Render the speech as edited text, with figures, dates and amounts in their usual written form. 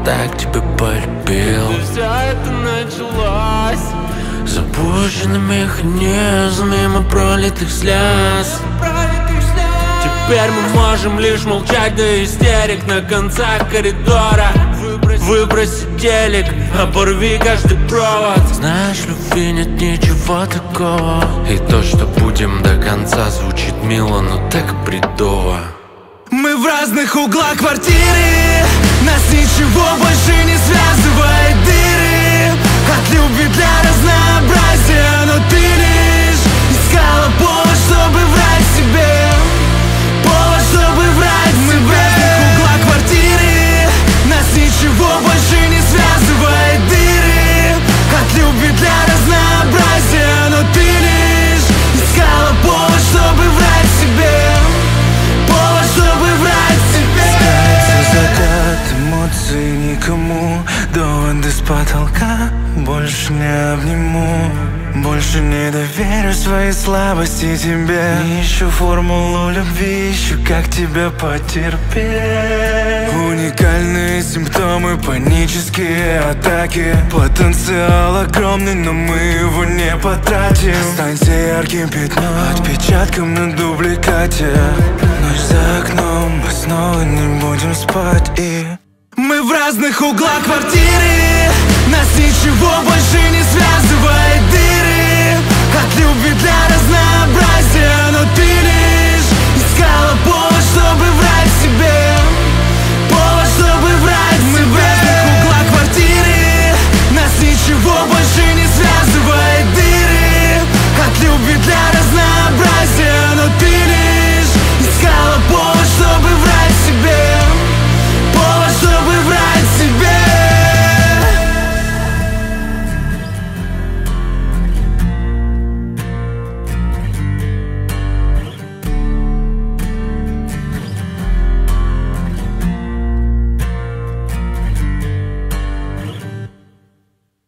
так тебя полюбил. И все это началось Запущенный механизм мимо пролитых слез. Теперь мы можем лишь молчать до истерик на концах коридора. Выброси телек, оборви каждый провод. Знаешь, любви нет ничего такого. И то, что будем до конца, звучит мило, но так бредово. Мы в разных углах квартиры, нас ничего больше не связывает. Дыры от любви для разнообразия, но ты лишь искала повод, чтобы врать себе. Повод, чтобы врать себе. Мы в разных углах квартиры, нас ничего больше не связывает. Дыры от любви для разнообразия, но ты лишь искала повод, чтобы врать себе. Повод, чтобы врать себе. Снится закат, эмоций никому, доводы с потолка. Больше не обниму, больше не доверю своей слабости тебе. Не ищу формулу любви, ищу, как тебя потерпеть. Уникальные симптомы, панические атаки. Потенциал огромный, но мы его не потратим. Останься ярким пятном, отпечатком на дубликате. Ночь за окном, мы снова не будем спать. И мы в разных углах квартиры, нас ничего больше не связывает. Дыры от любви для разнообразия.